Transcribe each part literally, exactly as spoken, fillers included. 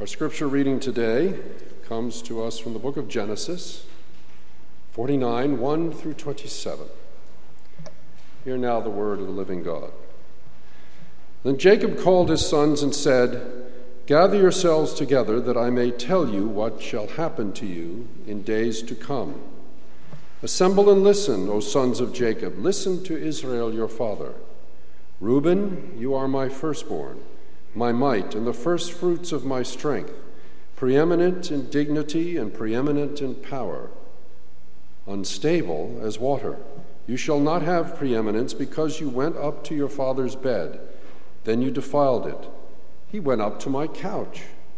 Our scripture reading today comes to us from the book of Genesis, forty-nine, one through twenty-seven. Hear now the word of the living God. Then Jacob called his sons and said, "Gather yourselves together, that I may tell you what shall happen to you in days to come. Assemble and listen, O sons of Jacob. Listen to Israel your father. Reuben, you are my firstborn, my might, and the first fruits of my strength, preeminent in dignity and preeminent in power. Unstable as water, you shall not have preeminence, because you went up to your father's bed. Then you defiled it. He went up to my couch.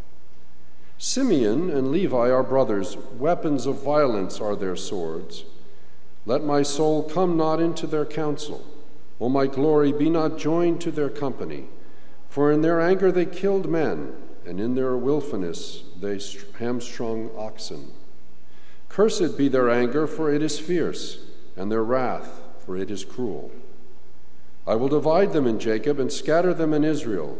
Simeon and Levi are brothers. Weapons of violence are their swords. Let my soul come not into their counsel. O my glory, be not joined to their company. For in their anger they killed men, and in their willfulness they hamstrung oxen. Cursed be their anger, for it is fierce, and their wrath, for it is cruel. I will divide them in Jacob and scatter them in Israel.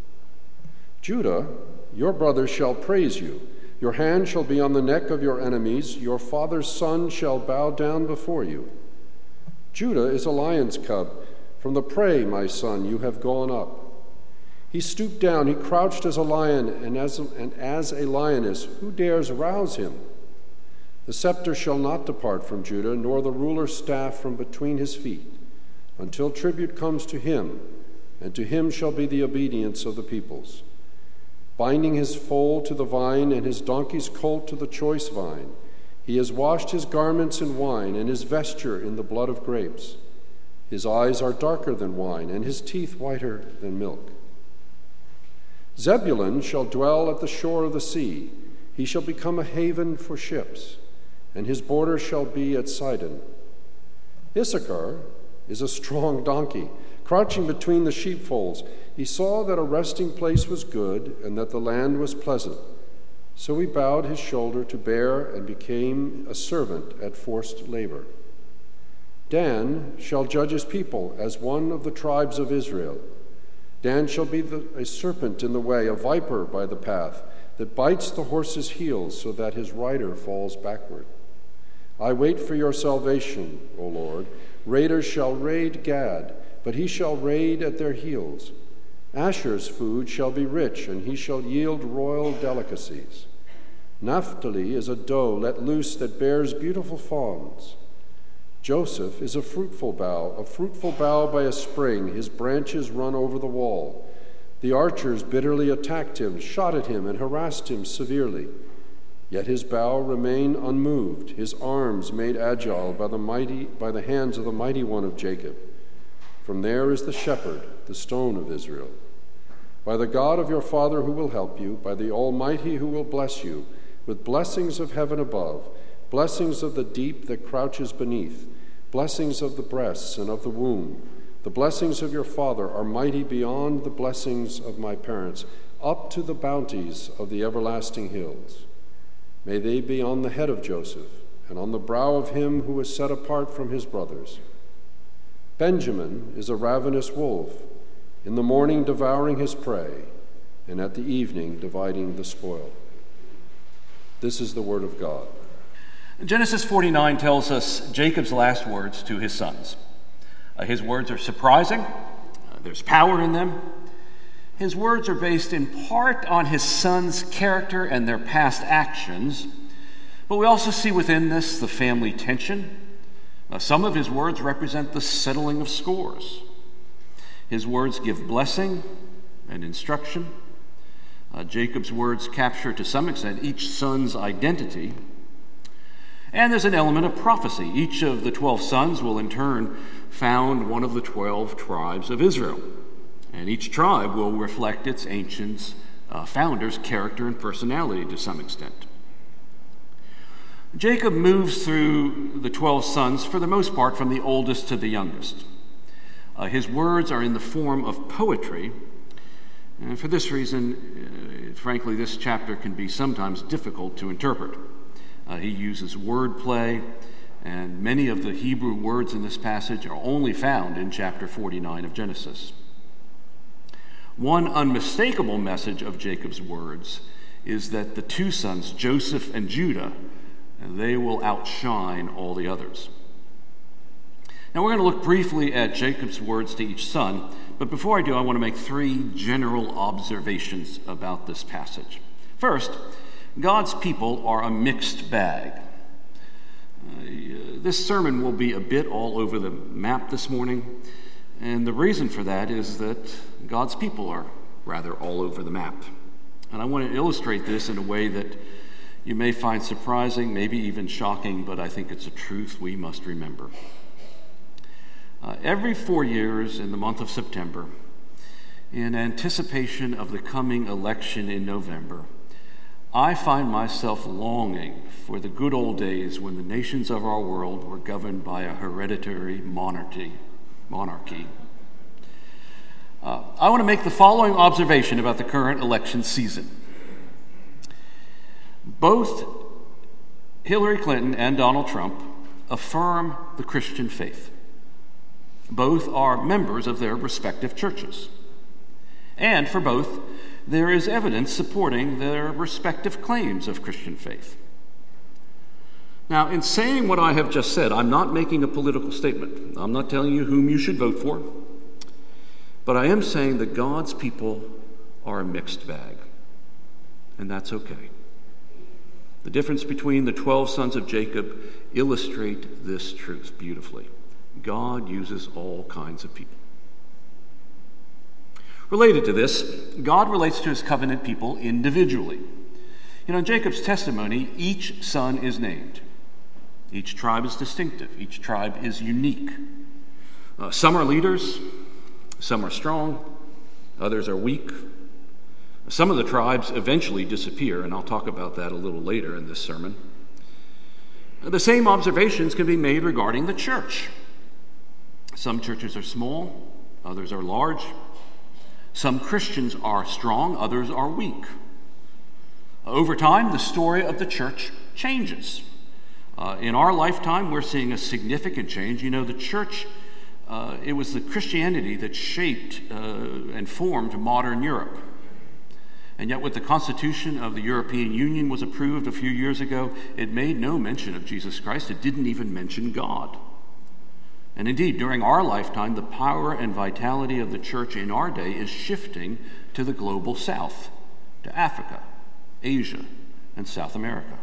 Judah, your brothers shall praise you. Your hand shall be on the neck of your enemies. Your father's son shall bow down before you. Judah is a lion's cub. From the prey, my son, you have gone up. He stooped down, he crouched as a lion, and as a, and as a lioness, who dares rouse him? The scepter shall not depart from Judah, nor the ruler's staff from between his feet, until tribute comes to him, and to him shall be the obedience of the peoples. Binding his foal to the vine, and his donkey's colt to the choice vine, he has washed his garments in wine, and his vesture in the blood of grapes. His eyes are darker than wine, and his teeth whiter than milk. Zebulun shall dwell at the shore of the sea. He shall become a haven for ships, and his border shall be at Sidon. Issachar is a strong donkey, crouching between the sheepfolds. He saw that a resting place was good, and that the land was pleasant. So he bowed his shoulder to bear, and became a servant at forced labor. Dan shall judge his people as one of the tribes of Israel. Dan shall be the, a serpent in the way, a viper by the path, that bites the horse's heels, so that his rider falls backward. I wait for your salvation, O Lord. Raiders shall raid Gad, but he shall raid at their heels. Asher's food shall be rich, and he shall yield royal delicacies. Naphtali is a doe let loose that bears beautiful fawns. Joseph is a fruitful bough, a fruitful bough by a spring. His branches run over the wall. The archers bitterly attacked him, shot at him, and harassed him severely. Yet his bough remained unmoved, his arms made agile by the mighty, by the hands of the mighty one of Jacob. From there is the shepherd, the stone of Israel. By the God of your father who will help you, by the Almighty who will bless you, with blessings of heaven above, blessings of the deep that crouches beneath, blessings of the breasts and of the womb. The blessings of your father are mighty beyond the blessings of my parents, up to the bounties of the everlasting hills. May they be on the head of Joseph, and on the brow of him who is set apart from his brothers. Benjamin is a ravenous wolf, in the morning devouring his prey, and at the evening dividing the spoil. This is the word of God. Genesis forty-nine tells us Jacob's last words to his sons. Uh, his words are surprising. Uh, there's power in them. His words are based in part on his sons' character and their past actions, but we also see within this the family tension. Uh, some of his words represent the settling of scores. His words give blessing and instruction. Uh, Jacob's words capture, to some extent, each son's identity. And there's an element of prophecy. Each of the twelve sons will in turn found one of the twelve tribes of Israel. And each tribe will reflect its ancient uh, founder's character and personality to some extent. Jacob moves through the twelve sons, for the most part, from the oldest to the youngest. Uh, his words are in the form of poetry, and for this reason, uh, frankly, this chapter can be sometimes difficult to interpret. Uh, he uses wordplay, and many of the Hebrew words in this passage are only found in chapter forty-nine of Genesis. One unmistakable message of Jacob's words is that the two sons, Joseph and Judah, they will outshine all the others. Now we're going to look briefly at Jacob's words to each son, but before I do, I want to make three general observations about this passage. First, God's people are a mixed bag. Uh, this sermon will be a bit all over the map this morning, and the reason for that is that God's people are rather all over the map. And I want to illustrate this in a way that you may find surprising, maybe even shocking, but I think it's a truth we must remember. Uh, every four years in the month of September, in anticipation of the coming election in November, I find myself longing for the good old days when the nations of our world were governed by a hereditary monarchy. monarchy. Uh, I want to make the following observation about the current election season. Both Hillary Clinton and Donald Trump affirm the Christian faith. Both are members of their respective churches. And for both, there is evidence supporting their respective claims of Christian faith. Now, in saying what I have just said, I'm not making a political statement. I'm not telling you whom you should vote for. But I am saying that God's people are a mixed bag. And that's okay. The difference between the twelve sons of Jacob illustrate this truth beautifully. God uses all kinds of people. Related to this, God relates to his covenant people individually. You know, in Jacob's testimony, each son is named. Each tribe is distinctive. Each tribe is unique. Uh, some are leaders. Some are strong. Others are weak. Some of the tribes eventually disappear, and I'll talk about that a little later in this sermon. The same observations can be made regarding the church. Some churches are small. Others are large. Some Christians are strong. Others are weak. Over time, the story of the church changes. Uh, in our lifetime, we're seeing a significant change. You know, the church, uh, it was the Christianity that shaped uh, and formed modern Europe. And yet, with the Constitution of the European Union was approved a few years ago, it made no mention of Jesus Christ. It didn't even mention God. And indeed, during our lifetime, the power and vitality of the church in our day is shifting to the global south, to Africa, Asia, and South America.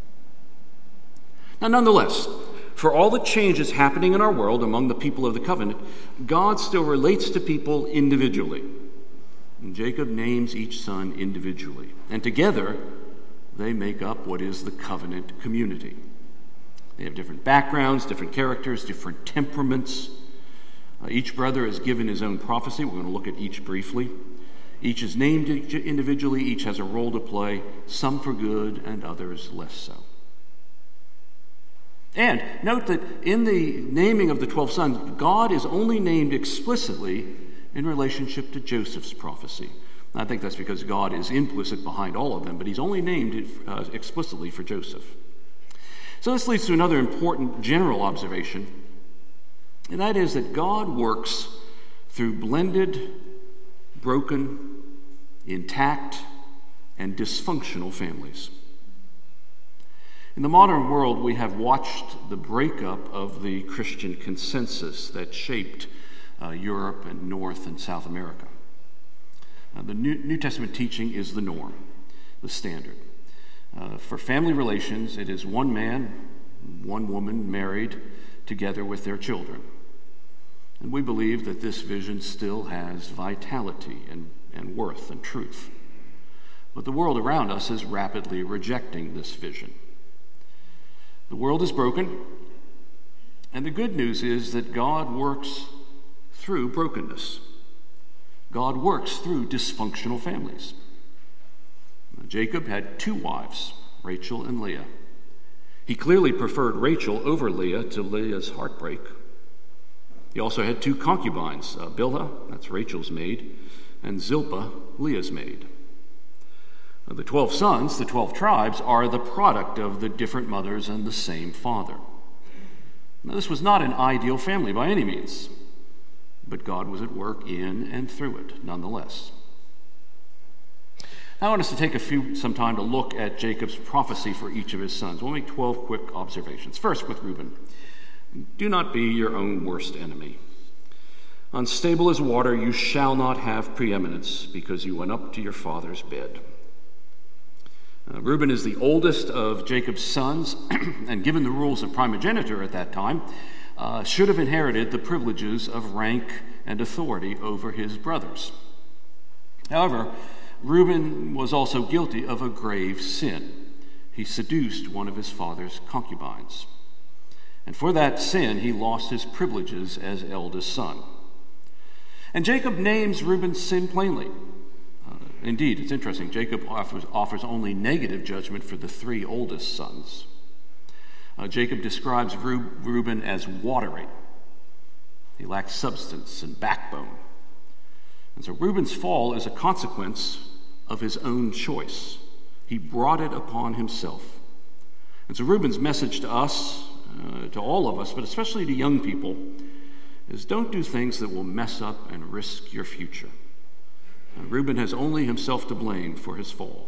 Now, nonetheless, for all the changes happening in our world among the people of the covenant, God still relates to people individually. And Jacob names each son individually. And together, they make up what is the covenant community. They have different backgrounds, different characters, different temperaments. Uh, each brother is given his own prophecy. We're going to look at each briefly. Each is named individually. Each has a role to play, some for good and others less so. And note that in the naming of the twelve sons, God is only named explicitly in relationship to Joseph's prophecy. I think that's because God is implicit behind all of them, but he's only named uh, explicitly for Joseph. So this leads to another important general observation, and that is that God works through blended, broken, intact, and dysfunctional families. In the modern world, we have watched the breakup of the Christian consensus that shaped uh, Europe and North and South America. Uh, the New, New Testament teaching is the norm, the standard. Uh, for family relations, it is one man, one woman married together with their children. And we believe that this vision still has vitality and, and worth and truth. But the world around us is rapidly rejecting this vision. The world is broken, and the good news is that God works through brokenness. God works through dysfunctional families. Jacob had two wives, Rachel and Leah. He clearly preferred Rachel over Leah to Leah's heartbreak. He also had two concubines, uh, Bilhah, that's Rachel's maid, and Zilpah, Leah's maid. Now, the twelve sons, the twelve tribes, are the product of the different mothers and the same father. Now, this was not an ideal family by any means, but God was at work in and through it nonetheless. I want us to take a few some time to look at Jacob's prophecy for each of his sons. We'll make twelve quick observations. First, with Reuben, do not be your own worst enemy. Unstable as water, you shall not have preeminence, because you went up to your father's bed. Uh, Reuben is the oldest of Jacob's sons, and given the rules of primogeniture at that time, uh, should have inherited the privileges of rank and authority over his brothers. However, Reuben was also guilty of a grave sin. He seduced one of his father's concubines. And for that sin, he lost his privileges as eldest son. And Jacob names Reuben's sin plainly. Uh, indeed, it's interesting. Jacob offers, offers only negative judgment for the three oldest sons. Uh, Jacob describes Reuben as watery. He lacks substance and backbone. And so Reuben's fall is a consequence of his own choice. He brought it upon himself. And so Reuben's message to us, uh, to all of us, but especially to young people, is don't do things that will mess up and risk your future. And Reuben has only himself to blame for his fall.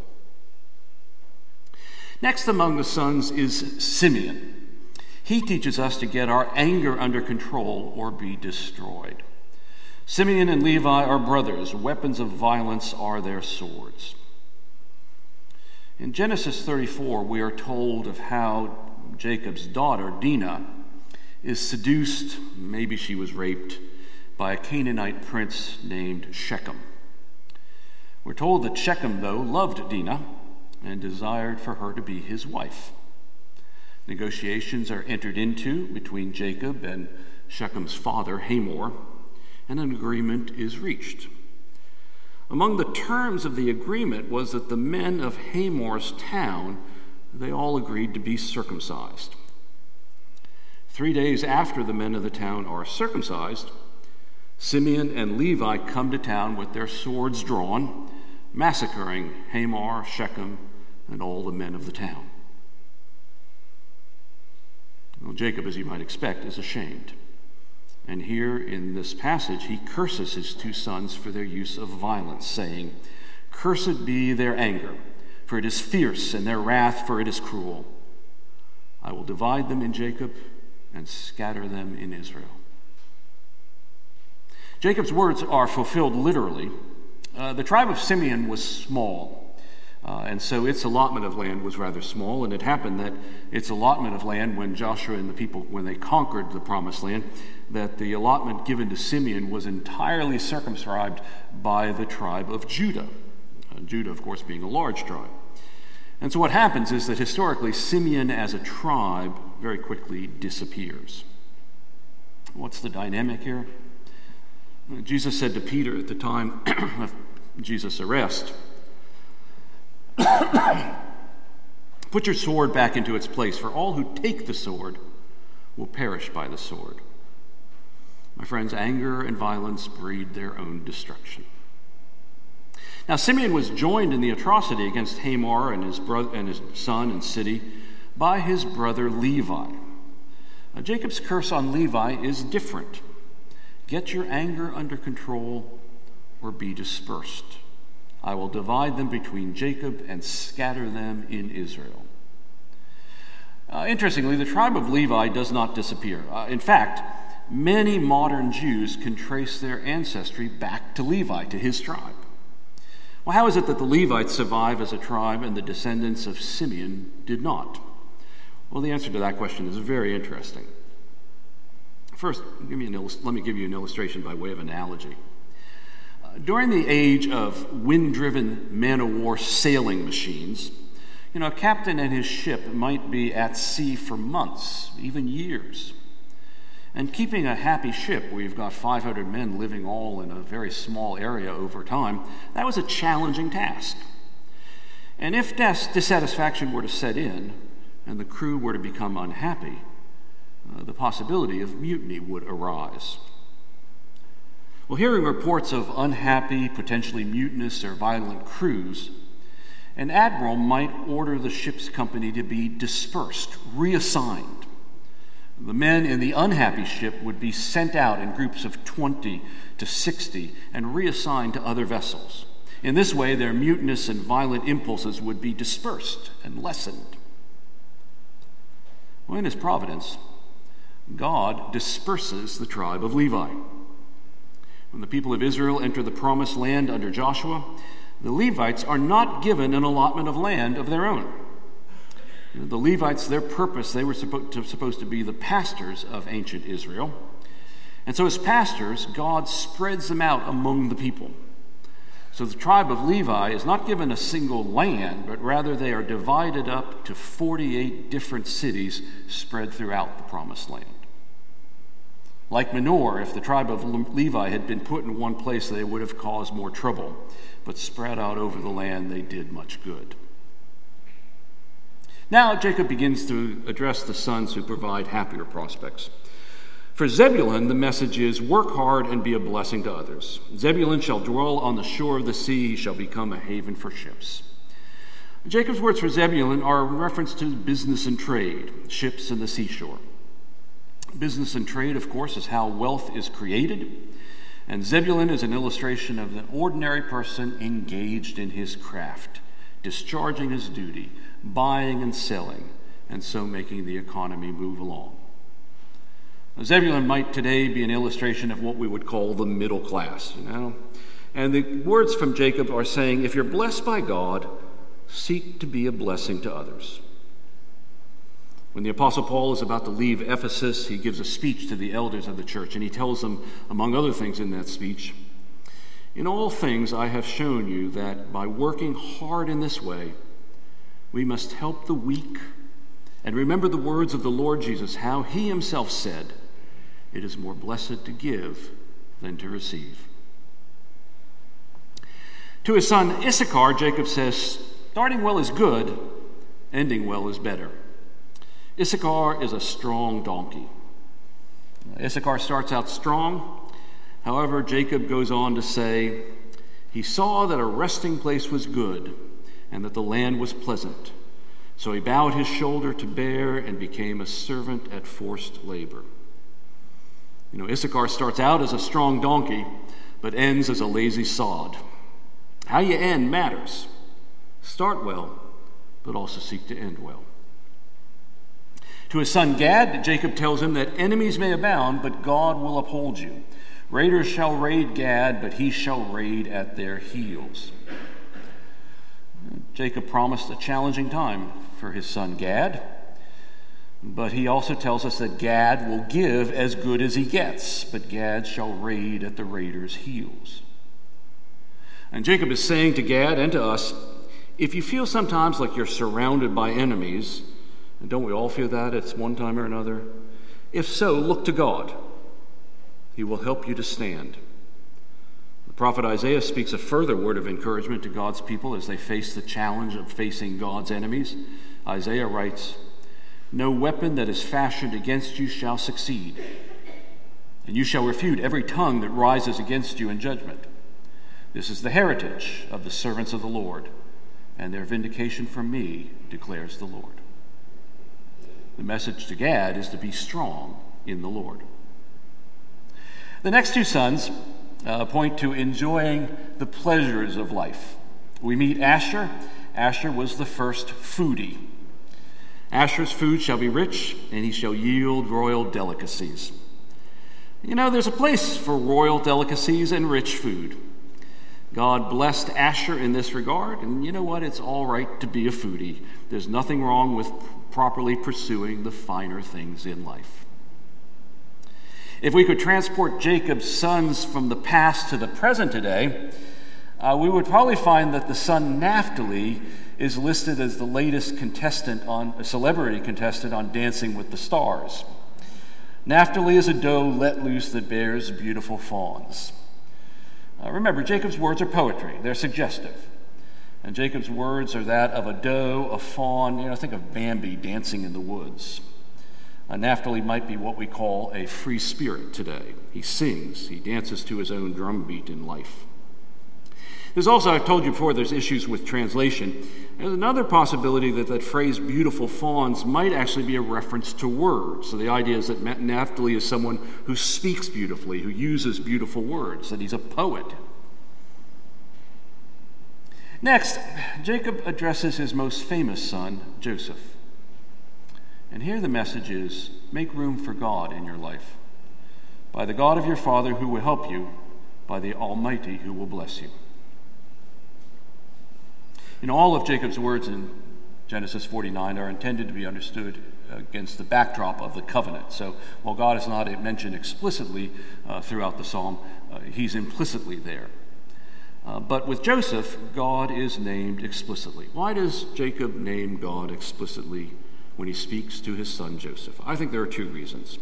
Next among the sons is Simeon. He teaches us to get our anger under control or be destroyed. Simeon and Levi are brothers. Weapons of violence are their swords. In Genesis thirty-four, we are told of how Jacob's daughter, Dinah, is seduced, maybe she was raped, by a Canaanite prince named Shechem. We're told that Shechem, though, loved Dinah and desired for her to be his wife. Negotiations are entered into between Jacob and Shechem's father, Hamor, and an agreement is reached. Among the terms of the agreement was that the men of Hamor's town, they all agreed to be circumcised. Three days after the men of the town are circumcised, Simeon and Levi come to town with their swords drawn, massacring Hamor, Shechem, and all the men of the town. Well, Jacob, as you might expect, is ashamed. And here in this passage, he curses his two sons for their use of violence, saying, "Cursed be their anger, for it is fierce, and their wrath, for it is cruel. I will divide them in Jacob and scatter them in Israel." Jacob's words are fulfilled literally. Uh, the tribe of Simeon was small, uh, and so its allotment of land was rather small, and it happened that its allotment of land, when Joshua and the people, when they conquered the promised land, that the allotment given to Simeon was entirely circumscribed by the tribe of Judah. Uh, Judah, of course, being a large tribe. And so what happens is that historically, Simeon as a tribe very quickly disappears. What's the dynamic here? Jesus said to Peter at the time of Jesus' arrest, "Put your sword back into its place, for all who take the sword will perish by the sword." My friends, anger and violence breed their own destruction. Now, Simeon was joined in the atrocity against Hamor and his brother and his son and city by his brother Levi. Now, Jacob's curse on Levi is different. Get your anger under control or be dispersed. I will divide them between Jacob and scatter them in Israel. Uh, interestingly, the tribe of Levi does not disappear. Uh, in fact, many modern Jews can trace their ancestry back to Levi, to his tribe. Well, how is it that the Levites survive as a tribe and the descendants of Simeon did not? Well, the answer to that question is very interesting. First, give me an illust- let me give you an illustration by way of analogy. Uh, during the age of wind-driven man-of-war sailing machines, you know, a captain and his ship might be at sea for months, even years. And keeping a happy ship where you've got five hundred men living all in a very small area over time, that was a challenging task. And if dis- dissatisfaction were to set in and the crew were to become unhappy, uh, the possibility of mutiny would arise. Well, hearing reports of unhappy, potentially mutinous or violent crews, an admiral might order the ship's company to be dispersed, reassigned. The men in the unhappy ship would be sent out in groups of twenty to sixty and reassigned to other vessels. In this way, their mutinous and violent impulses would be dispersed and lessened. Well, in his providence, God disperses the tribe of Levi. When the people of Israel enter the promised land under Joshua, the Levites are not given an allotment of land of their own. The Levites, their purpose, they were supposed to, supposed to be the pastors of ancient Israel. And so as pastors, God spreads them out among the people. So the tribe of Levi is not given a single land, but rather they are divided up to forty-eight different cities spread throughout the promised land. Like Manoah, if the tribe of Levi had been put in one place, they would have caused more trouble. But spread out over the land, they did much good. Now Jacob begins to address the sons who provide happier prospects. For Zebulun, the message is, work hard and be a blessing to others. Zebulun shall dwell on the shore of the sea. He shall become a haven for ships. Jacob's words for Zebulun are a reference to business and trade, ships and the seashore. Business and trade, of course, is how wealth is created. And Zebulun is an illustration of an ordinary person engaged in his craft, discharging his duty, buying and selling, and so making the economy move along. Zebulun might today be an illustration of what we would call the middle class, you know. And the words from Jacob are saying, if you're blessed by God, seek to be a blessing to others. When the Apostle Paul is about to leave Ephesus, he gives a speech to the elders of the church, and he tells them, among other things in that speech, in all things I have shown you that by working hard in this way, we must help the weak and remember the words of the Lord Jesus, how he himself said, it is more blessed to give than to receive. To his son Issachar, Jacob says, starting well is good, ending well is better. Issachar is a strong donkey. Issachar starts out strong. However, Jacob goes on to say, he saw that a resting place was good and that the land was pleasant. So he bowed his shoulder to bear and became a servant at forced labor. You know, Issachar starts out as a strong donkey, but ends as a lazy sod. How you end matters. Start well, but also seek to end well. To his son Gad, Jacob tells him that enemies may abound, but God will uphold you. Raiders shall raid Gad, but he shall raid at their heels. Jacob promised a challenging time for his son Gad, but he also tells us that Gad will give as good as he gets, but Gad shall raid at the raiders' heels. And Jacob is saying to Gad and to us, if you feel sometimes like you're surrounded by enemies, and don't we all feel that at one time or another? If so, look to God. He will help you to stand. The prophet Isaiah speaks a further word of encouragement to God's people as they face the challenge of facing God's enemies. Isaiah writes, no weapon that is fashioned against you shall succeed, and you shall refute every tongue that rises against you in judgment. This is the heritage of the servants of the Lord, and their vindication from me, declares the Lord. The message to Gad is to be strong in the Lord. The next two sons uh, point to enjoying the pleasures of life. We meet Asher. Asher was the first foodie. Asher's food shall be rich, and he shall yield royal delicacies. You know, there's a place for royal delicacies and rich food. God blessed Asher in this regard, and you know what? It's all right to be a foodie. There's nothing wrong with properly pursuing the finer things in life. If we could transport Jacob's sons from the past to the present today, uh, we would probably find that the son Naphtali is listed as the latest contestant on a celebrity contestant on Dancing with the Stars. Naphtali is a doe let loose that bears beautiful fawns. Uh, remember, Jacob's words are poetry. They're suggestive. And Jacob's words are that of a doe, a fawn. You know, think of Bambi dancing in the woods. Uh, Naphtali might be what we call a free spirit today. He sings. He dances to his own drumbeat in life. There's also, I've told you before, there's issues with translation. There's another possibility that that phrase, beautiful fawns, might actually be a reference to words. So the idea is that Naphtali is someone who speaks beautifully, who uses beautiful words, that he's a poet. Next, Jacob addresses his most famous son, Joseph. And here the message is, make room for God in your life. By the God of your father who will help you, by the Almighty who will bless you. You know, all of Jacob's words in Genesis forty-nine are intended to be understood against the backdrop of the covenant. So while God is not mentioned explicitly uh, throughout the psalm, uh, he's implicitly there. Uh, but with Joseph, God is named explicitly. Why does Jacob name God explicitly when he speaks to his son Joseph? I think there are two reasons.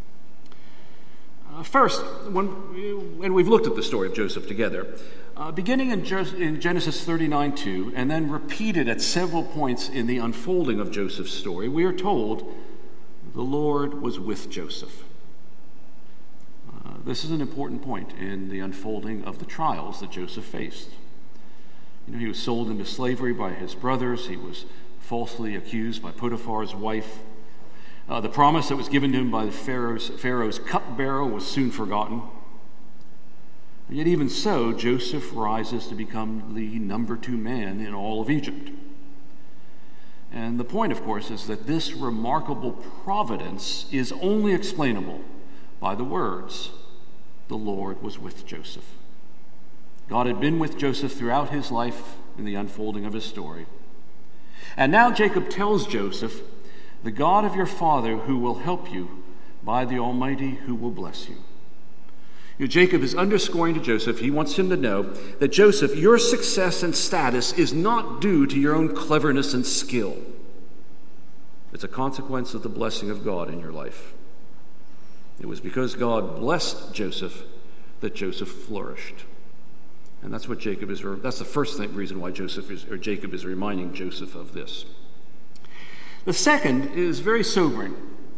Uh, first, when, and we've looked at the story of Joseph together, uh, beginning in, jo- in Genesis thirty-nine two, and then repeated at several points in the unfolding of Joseph's story, we are told the Lord was with Joseph. Uh, this is an important point in the unfolding of the trials that Joseph faced. You know, he was sold into slavery by his brothers. He was falsely accused by Potiphar's wife. Uh, the promise that was given to him by the Pharaoh's, Pharaoh's cupbearer was soon forgotten. And yet even so, Joseph rises to become the number two man in all of Egypt. And the point, of course, is that this remarkable providence is only explainable by the words, the Lord was with Joseph. God had been with Joseph throughout his life in the unfolding of his story. And now Jacob tells Joseph, the God of your father who will help you, by the Almighty who will bless you. You know, Jacob is underscoring to Joseph, he wants him to know that Joseph, your success and status is not due to your own cleverness and skill. It's a consequence of the blessing of God in your life. It was because God blessed Joseph that Joseph flourished. And that's what Jacob is, that's the first thing, reason why Joseph is, or Jacob is reminding Joseph of this. The second is very sobering.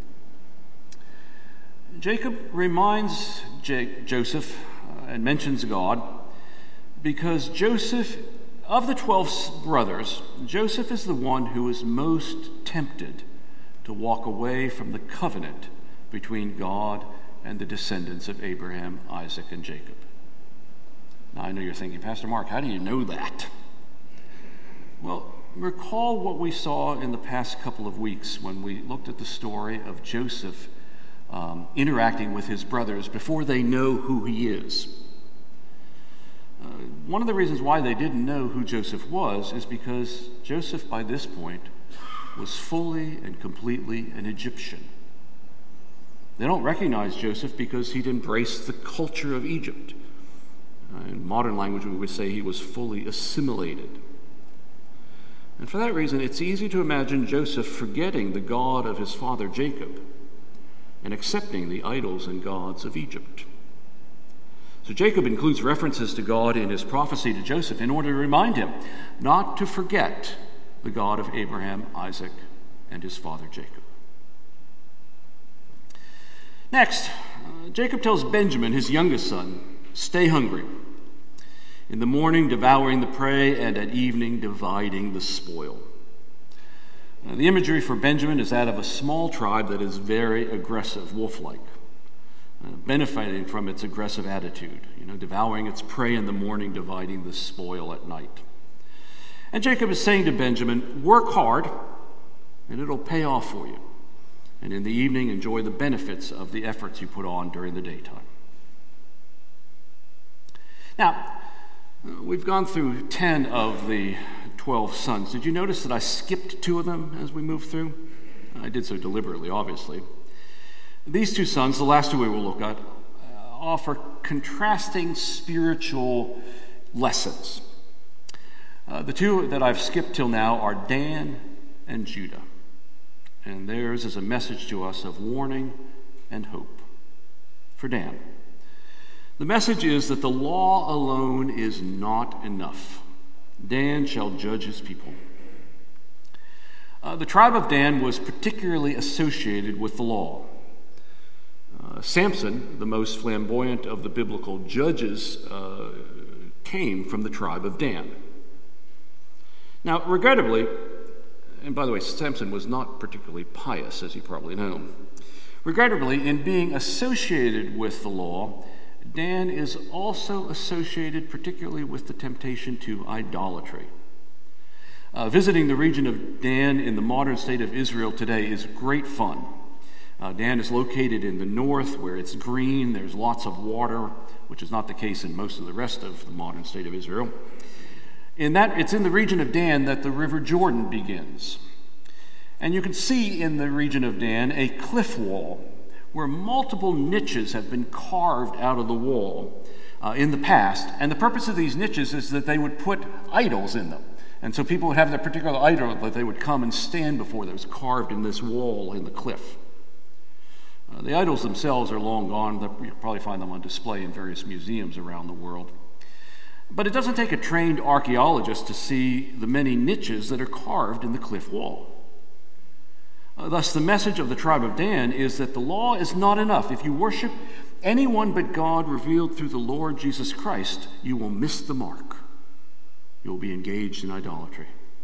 Jacob reminds J- Joseph uh, and mentions God because Joseph, of the twelve brothers, Joseph is the one who is most tempted to walk away from the covenant between God and the descendants of Abraham, Isaac, and Jacob. Now, I know you're thinking, Pastor Mark, how do you know that? Well, recall what we saw in the past couple of weeks when we looked at the story of Joseph um, interacting with his brothers before they know who he is. Uh, one of the reasons why they didn't know who Joseph was is because Joseph, by this point, was fully and completely an Egyptian. They don't recognize Joseph because he'd embraced the culture of Egypt. Uh, in modern language, we would say he was fully assimilated. And for that reason, it's easy to imagine Joseph forgetting the God of his father Jacob and accepting the idols and gods of Egypt. So Jacob includes references to God in his prophecy to Joseph in order to remind him not to forget the God of Abraham, Isaac, and his father Jacob. Next, uh, Jacob tells Benjamin, his youngest son, stay hungry. In the morning, devouring the prey, and at evening, dividing the spoil. Now, the imagery for Benjamin is that of a small tribe that is very aggressive, wolf-like, uh, benefiting from its aggressive attitude, you know, devouring its prey in the morning, dividing the spoil at night. And Jacob is saying to Benjamin, work hard, and it'll pay off for you. And in the evening, enjoy the benefits of the efforts you put on during the daytime. Now, we've gone through ten of the twelve sons. Did you notice that I skipped two of them as we moved through? I did so deliberately, obviously. These two sons, the last two we will look at, offer contrasting spiritual lessons. Uh, the two that I've skipped till now are Dan and Judah. And theirs is a message to us of warning and hope. For Dan, the message is that the law alone is not enough. Dan shall judge his people. Uh, the tribe of Dan was particularly associated with the law. Uh, Samson, the most flamboyant of the biblical judges, uh, came from the tribe of Dan. Now, regrettably, and by the way, Samson was not particularly pious, as you probably know. Regrettably, in being associated with the law, Dan is also associated particularly with the temptation to idolatry. Uh, visiting the region of Dan in the modern state of Israel today is great fun. Uh, Dan is located in the north where it's green, there's lots of water, which is not the case in most of the rest of the modern state of Israel. In that, it's in the region of Dan that the River Jordan begins. And you can see in the region of Dan a cliff wall where multiple niches have been carved out of the wall uh, in the past. And the purpose of these niches is that they would put idols in them. And so people would have their particular idol that they would come and stand before that was carved in this wall in the cliff. Uh, the idols themselves are long gone. You'll probably find them on display in various museums around the world. But it doesn't take a trained archaeologist to see the many niches that are carved in the cliff wall. Uh, thus, the message of the tribe of Dan is that the law is not enough. If you worship anyone but God revealed through the Lord Jesus Christ, you will miss the mark. You will be engaged in idolatry.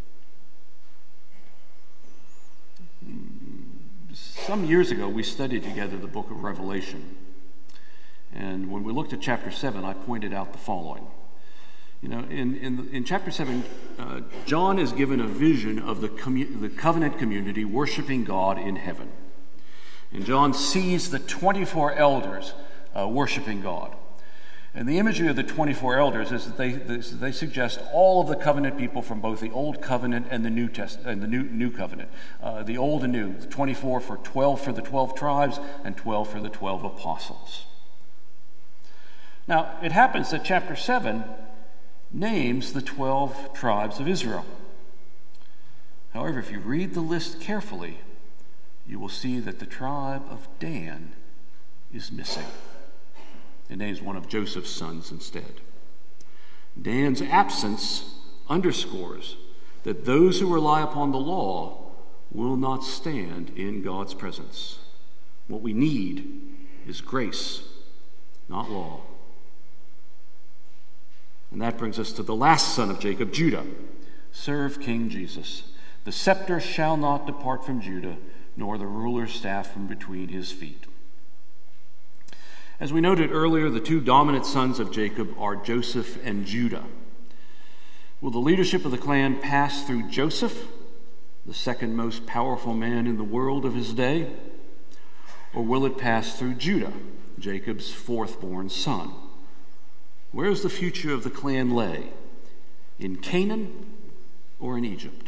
Some years ago, we studied together the book of Revelation. And when we looked at chapter seven, I pointed out the following. You know, in, in, in chapter seven, uh, John is given a vision of the, commu- the covenant community worshiping God in heaven. And John sees the twenty-four elders uh, worshiping God. And the imagery of the twenty-four elders is that they, they suggest all of the covenant people from both the Old Covenant and the New Test and the New New Covenant. Uh, the Old and New, the twenty-four for twelve for the twelve tribes and twelve for the twelve apostles. Now, it happens that chapter seven names the twelve tribes of Israel. However, if you read the list carefully, you will see that the tribe of Dan is missing. It names one of Joseph's sons instead. Dan's absence underscores that those who rely upon the law will not stand in God's presence. What we need is grace, not law. And that brings us to the last son of Jacob, Judah. Serve King Jesus. The scepter shall not depart from Judah, nor the ruler's staff from between his feet. As we noted earlier, the two dominant sons of Jacob are Joseph and Judah. Will the leadership of the clan pass through Joseph, the second most powerful man in the world of his day, or will it pass through Judah, Jacob's fourth-born son? Where does the future of the clan lay? In Canaan or in Egypt?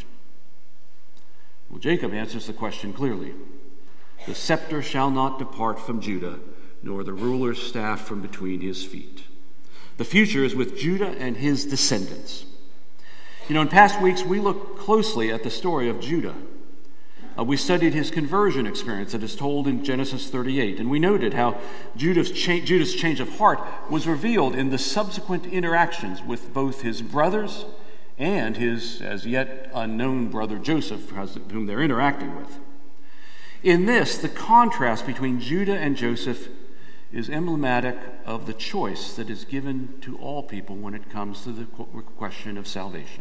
Well, Jacob answers the question clearly. The scepter shall not depart from Judah, nor the ruler's staff from between his feet. The future is with Judah and his descendants. You know, in past weeks, we looked closely at the story of Judah. Uh, we studied his conversion experience that is told in Genesis thirty-eight, and we noted how Judah's, cha- Judah's change of heart was revealed in the subsequent interactions with both his brothers and his as yet unknown brother Joseph, whom they're interacting with. In this, the contrast between Judah and Joseph is emblematic of the choice that is given to all people when it comes to the question of salvation.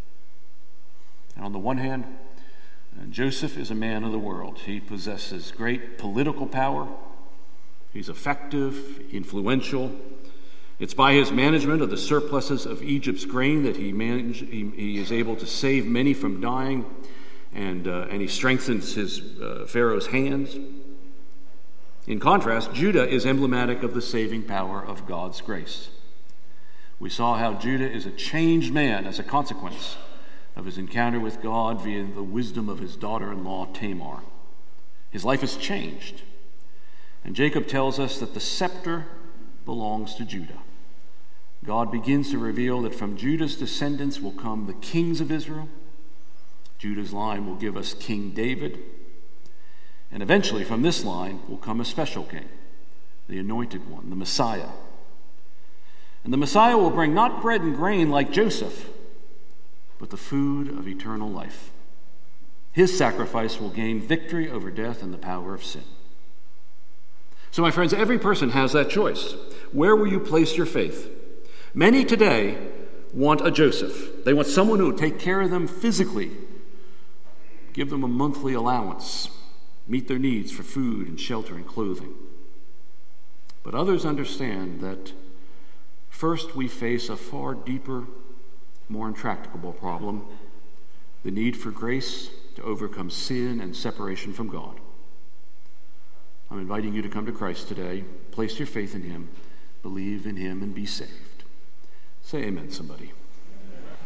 And on the one hand, Joseph is a man of the world. He possesses great political power. He's effective, influential. It's by his management of the surpluses of Egypt's grain that he, manage, he, he is able to save many from dying, and, uh, and he strengthens his uh, Pharaoh's hands. In contrast, Judah is emblematic of the saving power of God's grace. We saw how Judah is a changed man as a consequence of his encounter with God via the wisdom of his daughter-in-law Tamar. His life has changed. And Jacob tells us that the scepter belongs to Judah. God begins to reveal that from Judah's descendants will come the kings of Israel. Judah's line will give us King David. And eventually from this line will come a special king, the anointed one, the Messiah. And the Messiah will bring not bread and grain like Joseph, but the food of eternal life. His sacrifice will gain victory over death and the power of sin. So, my friends, every person has that choice. Where will you place your faith? Many today want a Joseph. They want someone who will take care of them physically, give them a monthly allowance, meet their needs for food and shelter and clothing. But others understand that first we face a far deeper, more intractable problem, the need for grace to overcome sin and separation from God. I'm inviting you to come to Christ today, place your faith in him, believe in him, and be saved. Say amen, somebody.